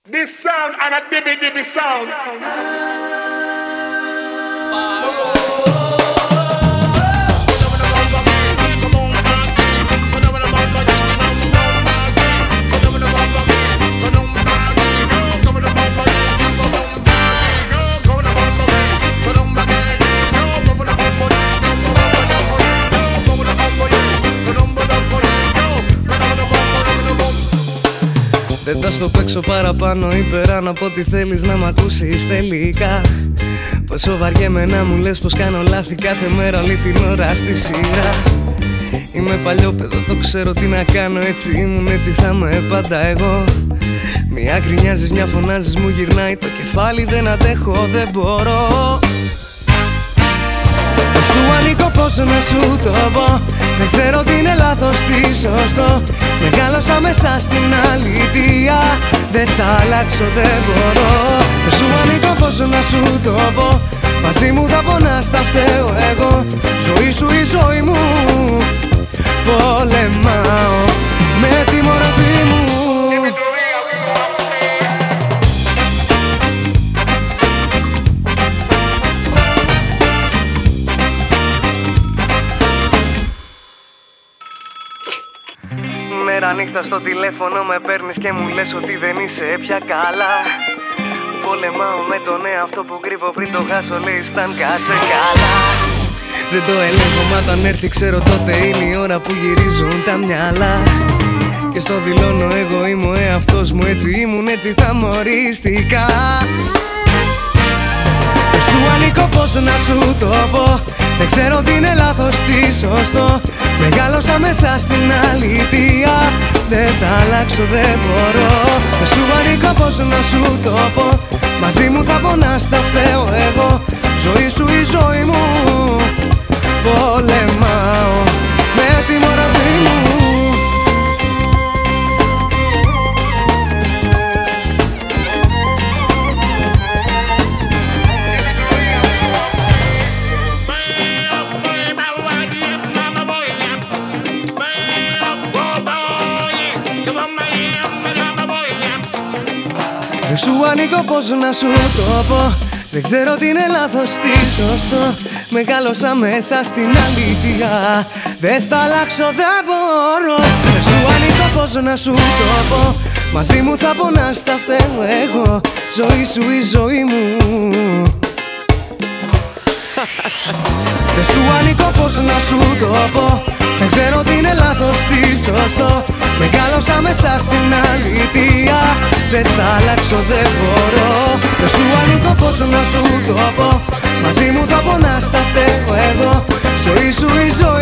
This sound and a dibby dibby sound. Δεν θα στο παίξω παραπάνω ή περάνω από ό,τι θέλεις να μ' ακούσεις τελικά. Πόσο βαριέμαι να μου λες πως κάνω λάθη κάθε μέρα όλη την ώρα στη σειρά. Είμαι παλιό παιδό, το ξέρω τι να κάνω, έτσι ήμουν, έτσι θα είμαι πάντα εγώ. Μια γκρινιάζεις, μια φωνάζεις, μου γυρνάει το κεφάλι, δεν αντέχω, δεν μπορώ. Δεν σου ανήκω, πόσο να σου το πω, δεν ξέρω τι είναι λάθος, τι σωστό. Μεγάλωσα μέσα στην αλήθεια, δεν θα αλλάξω, δεν μπορώ. Δεν σου ανήκω, πόσο να σου το πω, μαζί μου θα πονάς, θα φταίω εγώ. Ζωή σου η ζωή μου, πολεμάω με τη μορφή μου. Μέρα νύχτα στο τηλέφωνο με παίρνεις και μου λες ότι δεν είσαι πια καλά. Πολεμάω με τον εαυτό που κρύβω πριν το χάσω, λέει σταν κάτσε καλά. Δεν το ελέγχω, μα όταν έρθει ξέρω τότε είναι η ώρα που γυρίζουν τα μυαλά. Και στο δηλώνω εγώ είμαι ο εαυτός μου, έτσι ήμουν, έτσι θα μοριστικά. Δεν σου ανήκω, πώς να σου το πω, δεν ξέρω τι είναι λάθος, τι σωστό. Μεγάλωσα μέσα στην αλήθεια, δεν θα αλλάξω, δεν μπορώ. Δεν σου ανήκω, πώς να σου το πω, μαζί μου θα πονάς, θα φταίω εγώ. Ζωή σου η ζωή μου, πολεμάω με τη μορφή μου. Δεν σου ανήκω, πώς να σου το πω, δεν ξέρω τι είναι λάθος, τι σωστό. Μεγάλωσα μέσα στην αλήθεια, δεν θα αλλάξω, δεν μπορώ. Δεν σου ανήκω, πώς να σου το πω, μαζί μου θα πονάς, θα φταίω εγώ. Ζωή σου η ζωή μου. Δεν σου ανήκω, πώς να σου το πω, δεν ξέρω τι είναι λάθος, τι σωστό. Μεγάλωσα μέσα στην αλήθεια, δεν θα αλλάξω, δεν μπορώ. Δεν σου ανήκω, πώς να σου το πω, μαζί μου θα πονάς, θα φταίω εγώ. Ζωή σου η ζωή.